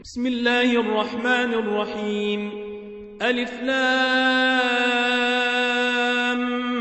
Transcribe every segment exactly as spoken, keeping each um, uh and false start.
بسم الله الرحمن الرحيم. ألف لام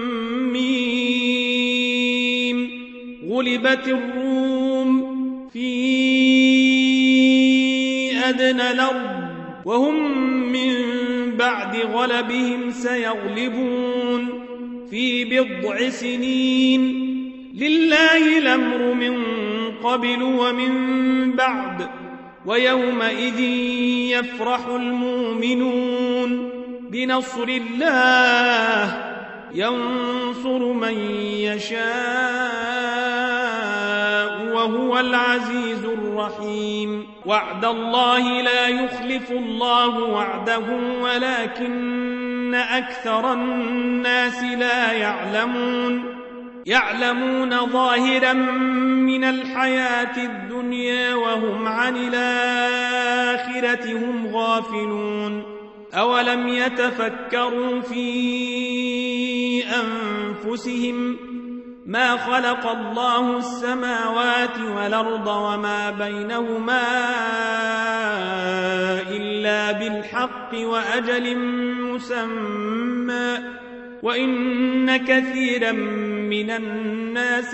ميم. غلبت الروم في أدنى الأرض وهم من بعد غلبهم سيغلبون في بضع سنين. لله الأمر من قبل ومن بعد ويومئذ يفرح المؤمنون بنصر الله ينصر من يشاء وهو العزيز الرحيم. وعد الله لا يخلف الله وعده ولكن أكثر الناس لا يعلمون. يعلمون ظاهرا من الحياة الدنيا وهم عن الآخرة هم غافلون. أولم يتفكروا في أنفسهم ما خلق الله السماوات والأرض وما بينهما إلا بالحق وأجل مسمى وإن كثيرا من الناس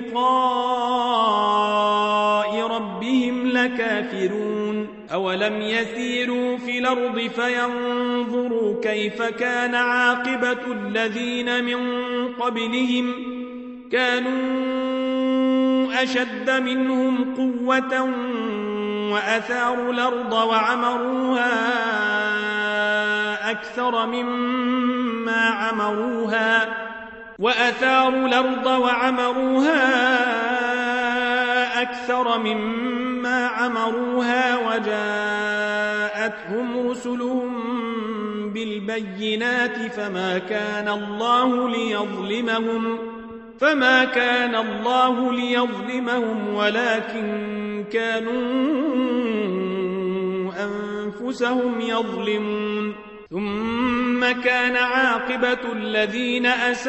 بلقاء ربهم لكافرون. أولم يسيروا في الأرض فينظروا كيف كان عاقبة الذين من قبلهم كانوا أشد منهم قوة وأثاروا الأرض وعمروها أكثر مما عمروها وأثاروا الأرض وعمروها أكثر مما عمروها وجاءتهم رسلهم بالبينات فما كان الله ليظلمهم فما كان الله ليظلمهم ولكن كانوا أنفسهم يظلمون. ثم كان عاقبة الذين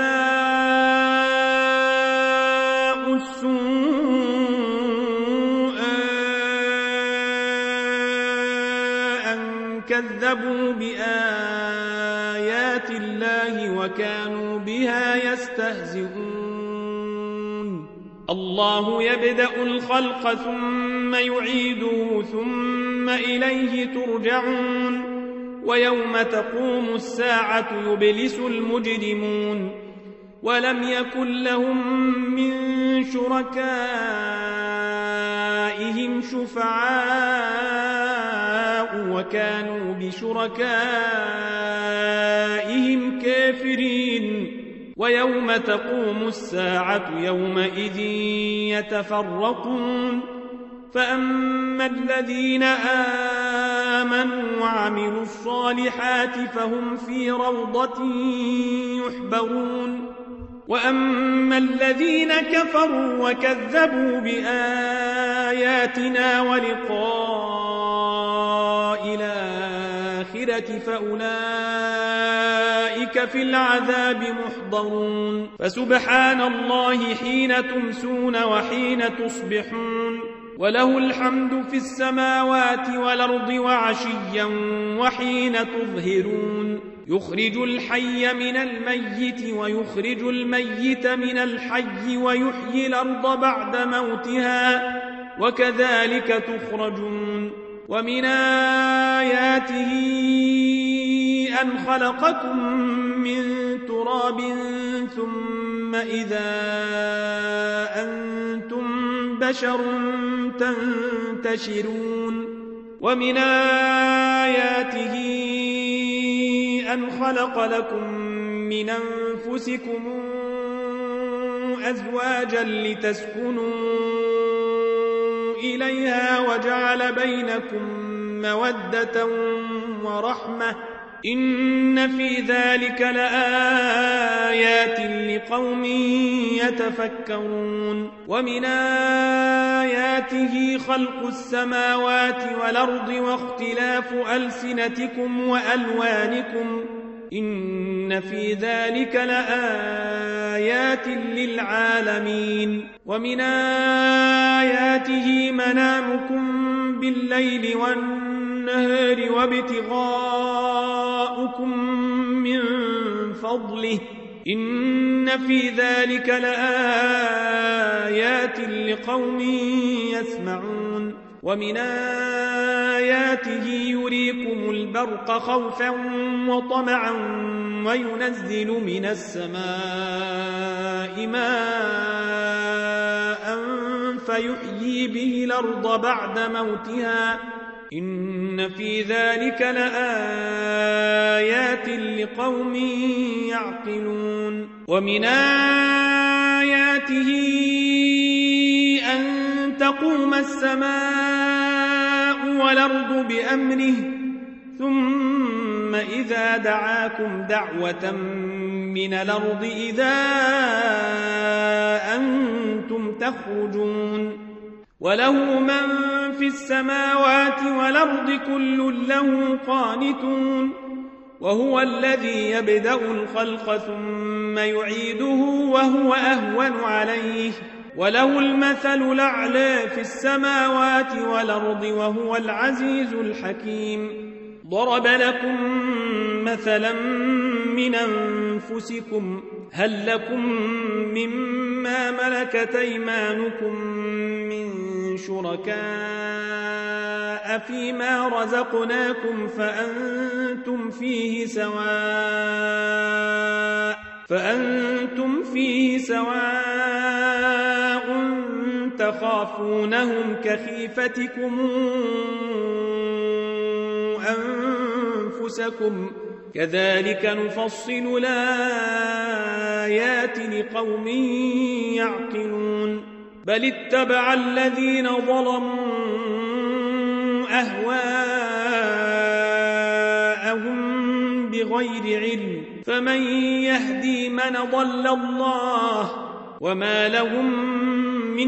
أساءوا السوء أن كذبوا بآيات الله وكانوا بها يستهزئون. الله يبدأ الخلق ثم يعيده ثم إليه ترجعون. ويوم تقوم الساعة يبلس المجرمون ولم يكن لهم من شركائهم شفعاء وكانوا بشركائهم كافرين. ويوم تقوم الساعة يومئذ يتفرقون فأما الذين آمنوا وعملوا الصالحات فهم في روضة يحبرون. وأما الذين كفروا وكذبوا بآياتنا ولقاء الآخرة فأولئك في العذاب محضرون. فسبحان الله حين تمسون وحين تصبحون وله الحمد في السماوات والأرض وعشيا وحين تظهرون. يخرج الحي من الميت ويخرج الميت من الحي ويحيي الأرض بعد موتها وكذلك تخرجون. ومن آياته أن خلقكم من تراب ثم إذا أنتم بشر تنتشرون. ومن آياته أن خلق لكم من أنفسكم أزواجا لتسكنوا إليها وجعل بينكم مودة ورحمة إن في ذلك لآيات لقوم يتفكرون. ومن آياته خلق السماوات والأرض واختلاف ألسنتكم وألوانكم إن في ذلك لآيات للعالمين. ومن آياته منامكم بالليل والنهار وابتغاؤكم من فضله إن في ذلك لآيات لقوم يسمعون ومن آياته يريكم البرق خوفا وطمعا وينزل من السماء ماء فيحيي به الأرض بعد موتها إن في ذلك لآيات لقوم يعقلون ومن آياته أن تقوم السماء والأرض بأمره ثم إذا دعاكم دعوة من الأرض إذا أنتم تخرجون وله من في السماوات والأرض كل له قانتون وهو الذي يبدأ الخلق ثم يعيده وهو أهون عليه وله المثل الأعلى في السماوات والأرض وهو العزيز الحكيم ضرب لكم مثلا من أنفسكم هل لكم مما ملكت أيمانكم من شركاء فيما رزقناكم فأنتم فيه سواء فأنتم فيه سواء تخافونهم كخيفتكم أنفسكم كذلك نفصل الآيات لقوم يعقلون بل اتبع الذين ظلموا أهواءهم بغير علم فمن يهدي من ضل الله وما لهم من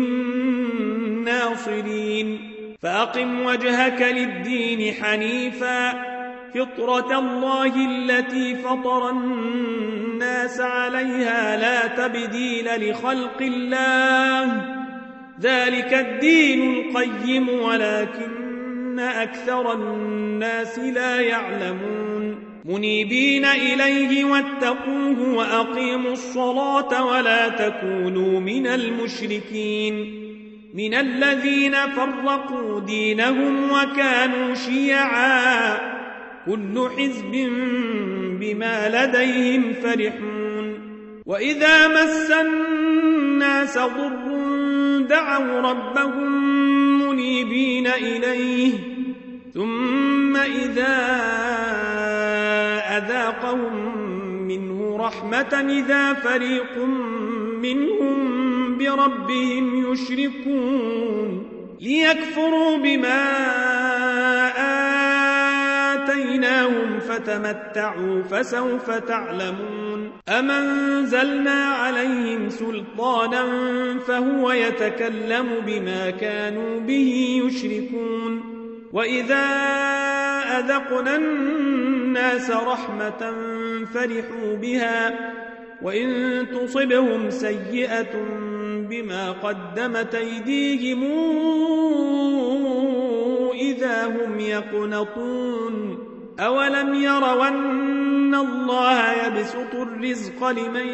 ناصرين فأقم وجهك للدين حنيفا فطرة الله التي فطر الناس عليها لا تبديل لخلق الله ذلك الدين القيم ولكن أكثر الناس لا يعلمون منيبين إليه واتقوه وأقيموا الصلاة ولا تكونوا من المشركين من الذين فرقوا دينهم وكانوا شيعا كل حزب بما لديهم فرحون وإذا مس الناس ضر دعوا ربهم منيبين إليه ثم إذا أذاقهم منه رحمة إذا فريق منهم بربهم يشركون ليكفروا بما آتيناهم فتمتعوا فسوف تعلمون أم أنزلنا عليهم سلطانا فهو يتكلم بما كانوا به يشركون وإذا أذقنا الناس رحمة فرحوا بها وإن تصبهم سيئة بما قدمت أيديهم إذا هم يقنطون أولم يروا أن الله يبسط الرزق لمن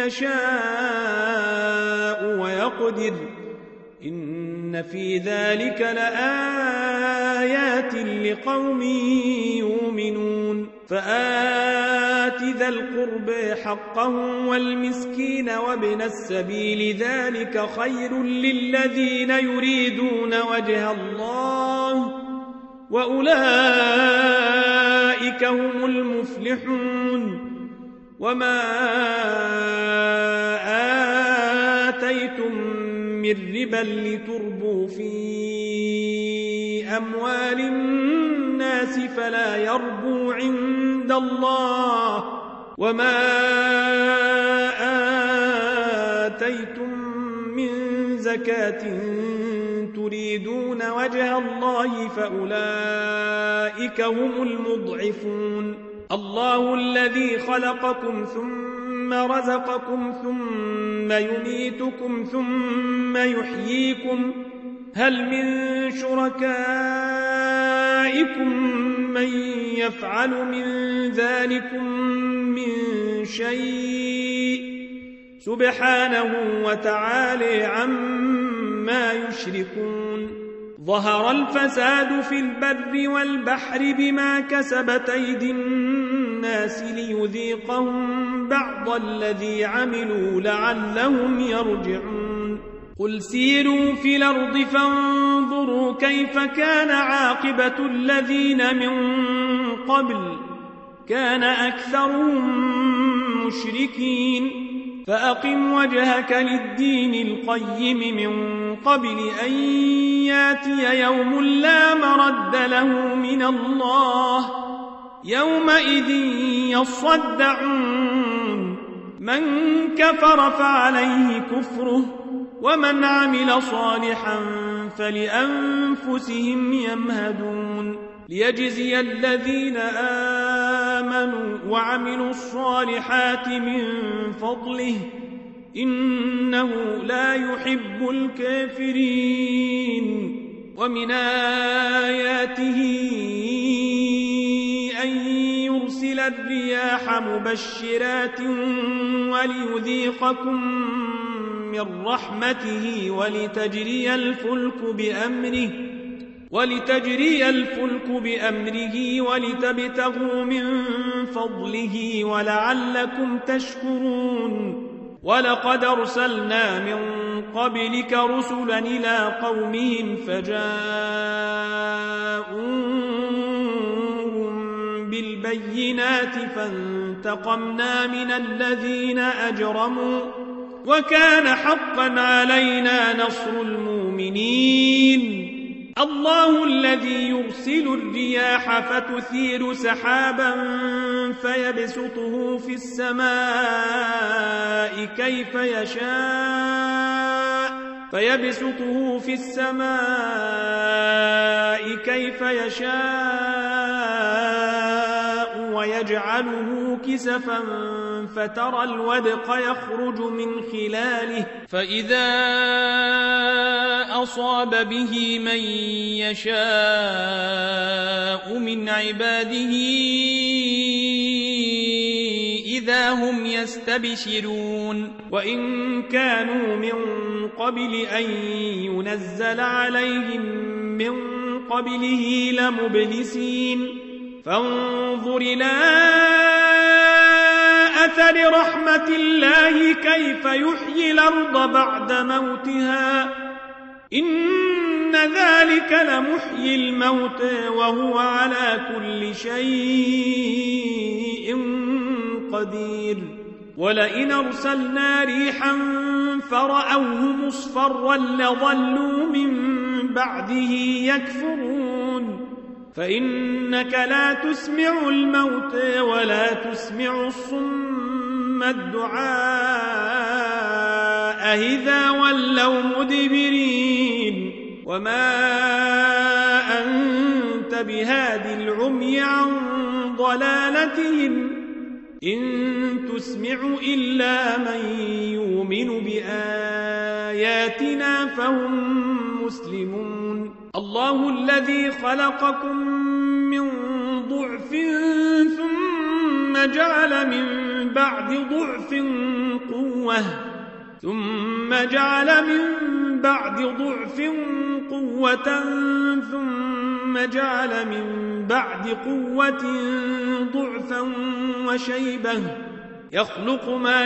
يشاء ويقدر إن في ذلك لآيات لقوم يؤمنون فآت ذا القرب حقه والمسكين وابن السبيل ذلك خير للذين يريدون وجه الله وأولئك هم المفلحون وما آتيتم من ربا لتربوا في أموال الناس فلا يربو عند الله وما آتيتم من زكاة تريدون وجه الله فأولئك هم المضعفون الله الذي خلقكم ثم رزقكم ثم يميتكم ثم يحييكم هل من شركائكم من يفعل من ذلكم من شيء سبحانه وتعالى عما يشركون ظهر الفساد في البر والبحر بما كسبت أيدي الناس ليذيقهم بعض الذي عملوا لعلهم يرجعون قل سيروا في الأرض فانظروا كيف كان عاقبة الذين من قبل كان أكثرهم مشركين فأقم وجهك للدين القيم من قبل أن ياتي يوم لا مرد له من الله يومئذ يصدعون من كفر فعليه كفره ومن عمل صالحا فلأنفسهم يمهدون ليجزي الذين آمنوا وعملوا الصالحات من فضله إنه لا يحب الكافرين ومن آياته أن يرسل الرياح مبشرات وليذيقكم من رحمته ولتجري الفلك بأمره ولتجري الفلك بأمره ولتبتغوا من فضله ولعلكم تشكرون ولقد أرسلنا من قبلك رسلا إلى قومهم فجاءوهم بالبينات فانتقمنا من الذين أجرموا وكان حقا علينا نصر المؤمنين الله الذي يرسل الرياح فتثير سحابا فيبسطه في السماء كيف يشاء فيبسطه في السماء كيف يشاء ويجعله كسفا فترى الودق يخرج من خلاله فإذا أصاب به من يشاء من عباده إذا هم يستبشرون وإن كانوا من قبل أن ينزل عليهم من قبله لمبلسين فانظر إلى أثر رحمة الله كيف يحيي الأرض بعد موتها إن ذلك لمحيي الموت وهو على كل شيء قدير ولئن أرسلنا ريحا فرأوه مصفرا لظلوا من بعده يكفرون فإنك لا تسمع الموت ولا تسمع الصم الدعاء إذا ولوا مدبرين وما أنت بهاد العمي عن ضلالتهم إن تسمع إلا من يؤمن بآياتنا فهم مسلمون الله الذي خلقكم من ضعف ثم جعل من بعد ضعف قوة ثم جعل من بعد ضعف قوة ثم جعل من بعد قوة ضعفا وشيبة يخلق ما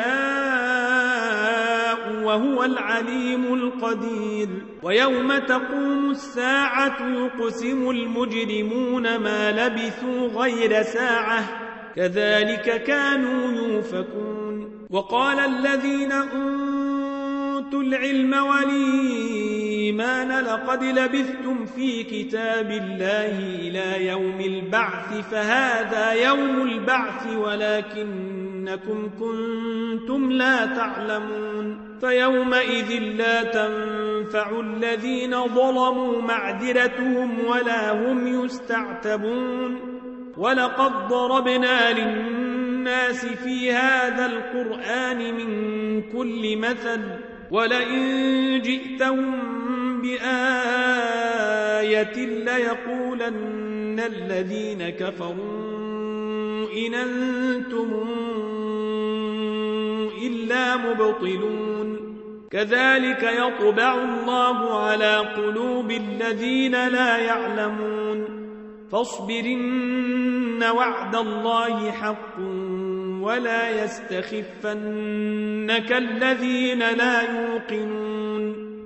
يشاء وهو العليم القدير ويوم تقوم الساعة يقسم المجرمون ما لبثوا غير ساعة كذلك كانوا يؤفكون وقال الذين أوتوا العلم والإيمان لقد لبثتم في كتاب الله إلى يوم البعث فهذا يوم البعث ولكنكم كنتم لا تعلمون فيومئذ لا تنفع الذين ظلموا معذرتهم ولا هم يستعتبون ولقد ضربنا للناس في هذا القرآن من كل مثل ولئن جئتهم بآية ليقولن الذين كفروا إن أنتم إلا مبطلون كذلك يطبع الله على قلوب الذين لا يعلمون فاصبرن وعد الله حق ولا يستخفنك الذين لا يوقنون